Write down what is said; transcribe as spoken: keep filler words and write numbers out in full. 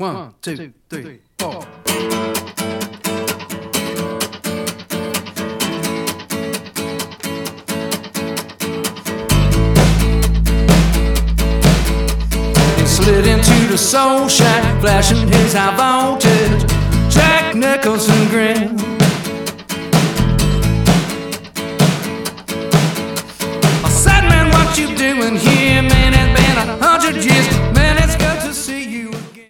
One, two, three, four. He slid into the soul shack, flashing his high voltage. Jack Nicholson grinned. I said, man, what you doing here?